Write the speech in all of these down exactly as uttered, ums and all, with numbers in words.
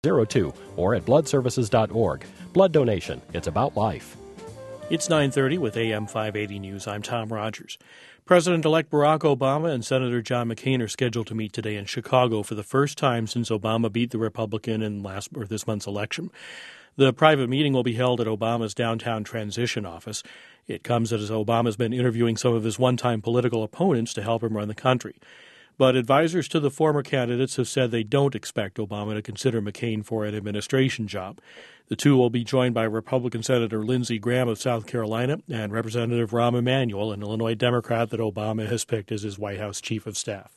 zero two or at blood services dot org. Blood donation. It's about life. It's nine thirty with A M five eighty News. I'm Tom Rogers. President-elect Barack Obama and Senator John McCain are scheduled to meet today in Chicago for the first time since Obama beat the Republican in last or this month's election. The private meeting will be held at Obama's downtown transition office. It comes as Obama's been interviewing some of his one-time political opponents to help him run the country. But advisors to the former candidates have said they don't expect Obama to consider McCain for an administration job. The two will be joined by Republican Senator Lindsey Graham of South Carolina and Representative Rahm Emanuel, an Illinois Democrat that Obama has picked as his White House chief of staff.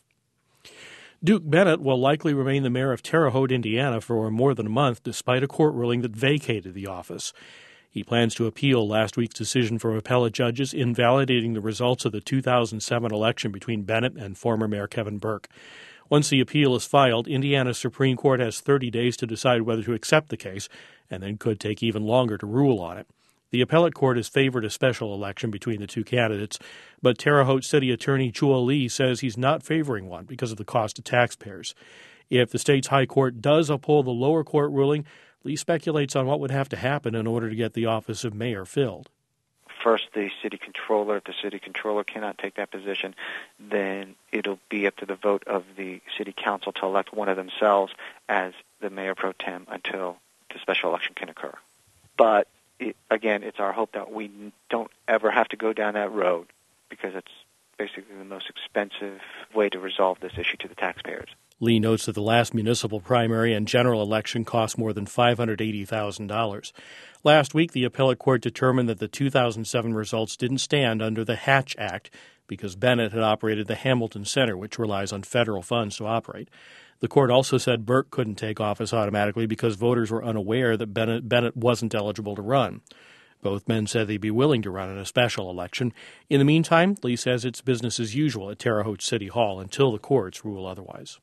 Duke Bennett will likely remain the mayor of Terre Haute, Indiana, for more than a month, despite a court ruling that vacated the office. He plans to appeal last week's decision from appellate judges invalidating the results of the two thousand seven election between Bennett and former Mayor Kevin Burke. Once the appeal is filed, Indiana's Supreme Court has thirty days to decide whether to accept the case, and then could take even longer to rule on it. The appellate court has favored a special election between the two candidates, but Terre Haute City Attorney Chua Lee says he's not favoring one because of the cost to taxpayers. If the state's high court does uphold the lower court ruling, Lee speculates on what would have to happen in order to get the office of mayor filled. First, the city controller. If the city controller cannot take that position, then it'll be up to the vote of the city council to elect one of themselves as the mayor pro tem until the special election can occur. But it, again, it's our hope that we don't ever have to go down that road because it's basically the most expensive way to resolve this issue to the taxpayers. Lee notes that the last municipal primary and general election cost more than five hundred eighty thousand dollars. Last week, the appellate court determined that the two thousand seven results didn't stand under the Hatch Act because Bennett had operated the Hamilton Center, which relies on federal funds to operate. The court also said Burke couldn't take office automatically because voters were unaware that Bennett, Bennett wasn't eligible to run. Both men said they'd be willing to run in a special election. In the meantime, Lee says it's business as usual at Terre Haute City Hall until the courts rule otherwise.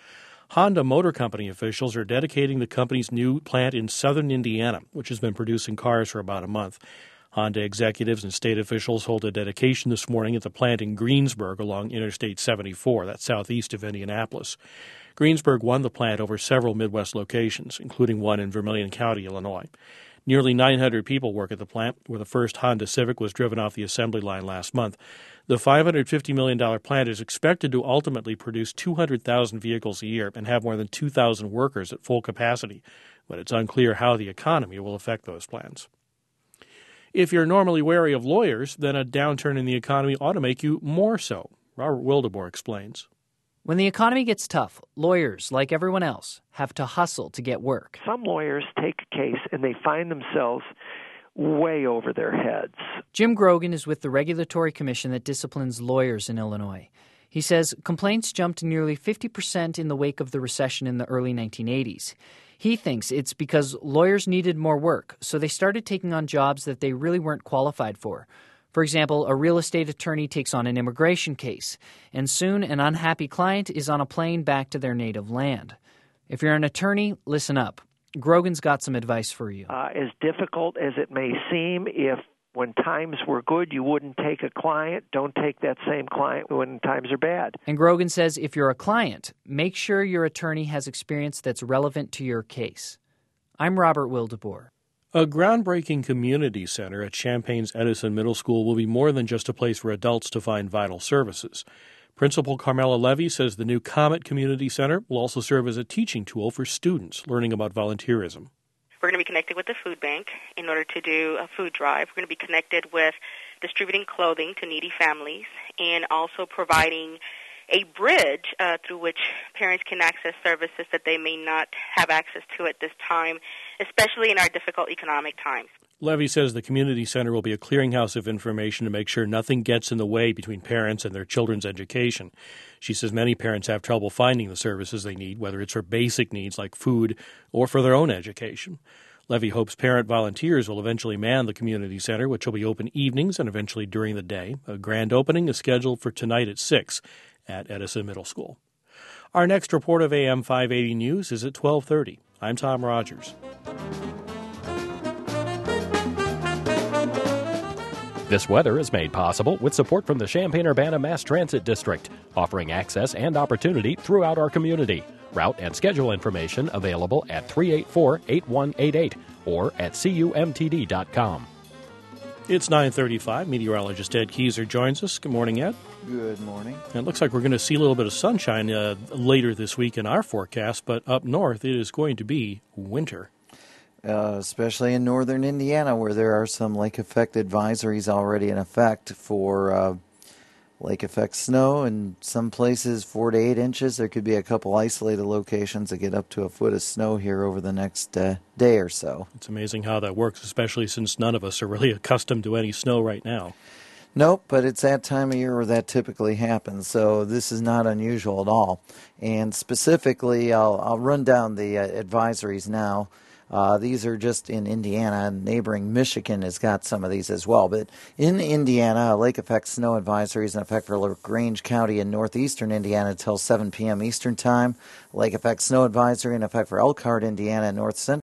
Honda Motor Company officials are dedicating the company's new plant in southern Indiana, which has been producing cars for about a month. Honda executives and state officials hold a dedication this morning at the plant in Greensburg along Interstate seventy-four, that's southeast of Indianapolis. Greensburg won the plant over several Midwest locations, including one in Vermilion County, Illinois. Nearly nine hundred people work at the plant, where the first Honda Civic was driven off the assembly line last month. The five hundred fifty million dollars plant is expected to ultimately produce two hundred thousand vehicles a year and have more than two thousand workers at full capacity, but it's unclear how the economy will affect those plans. If you're normally wary of lawyers, then a downturn in the economy ought to make you more so. Robert Wildeboer explains. When the economy gets tough, lawyers, like everyone else, have to hustle to get work. Some lawyers take a case and they find themselves way over their heads. Jim Grogan is with the Regulatory Commission that disciplines lawyers in Illinois. He says complaints jumped nearly fifty percent in the wake of the recession in the early nineteen eighties. He thinks it's because lawyers needed more work, so they started taking on jobs that they really weren't qualified for. For example, a real estate attorney takes on an immigration case, and soon an unhappy client is on a plane back to their native land. If you're an attorney, listen up. Grogan's got some advice for you. Uh, as difficult as it may seem, if when times were good you wouldn't take a client, don't take that same client when times are bad. And Grogan says if you're a client, make sure your attorney has experience that's relevant to your case. I'm Robert Wildeboer. A groundbreaking community center at Champaign's Edison Middle School will be more than just a place for adults to find vital services. Principal Carmela Levy says the new Comet Community Center will also serve as a teaching tool for students learning about volunteerism. We're going to be connected with the food bank in order to do a food drive. We're going to be connected with distributing clothing to needy families and also providing a bridge uh, through which parents can access services that they may not have access to at this time, especially in our difficult economic times. Levy says the community center will be a clearinghouse of information to make sure nothing gets in the way between parents and their children's education. She says many parents have trouble finding the services they need, whether it's for basic needs like food or for their own education. Levy hopes parent volunteers will eventually man the community center, which will be open evenings and eventually during the day. A grand opening is scheduled for tonight at six at Edison Middle School. Our next report of A M five eighty News is at twelve thirty. I'm Tom Rogers. This weather is made possible with support from the Champaign-Urbana Mass Transit District, offering access and opportunity throughout our community. Route and schedule information available at three eight four, eight one eight eight or at C U M T D dot com. It's nine thirty-five. Meteorologist Ed Keyser joins us. Good morning, Ed. Good morning. And it looks like we're going to see a little bit of sunshine uh, later this week in our forecast, but up north it is going to be winter. Uh, especially in northern Indiana, where there are some lake effect advisories already in effect for uh, lake effect snow, and some places four to eight inches. There could be a couple isolated locations that get up to a foot of snow here over the next uh, day or so. It's amazing how that works, especially since none of us are really accustomed to any snow right now. Nope, but it's that time of year where that typically happens, so this is not unusual at all. And specifically, I'll, I'll run down the uh, advisories now. Uh, these are just in Indiana, and neighboring Michigan has got some of these as well. But in Indiana, a lake effect snow advisory is in effect for LaGrange County in northeastern Indiana until seven p.m. Eastern Time. Lake effect snow advisory in effect for Elkhart, Indiana, and north central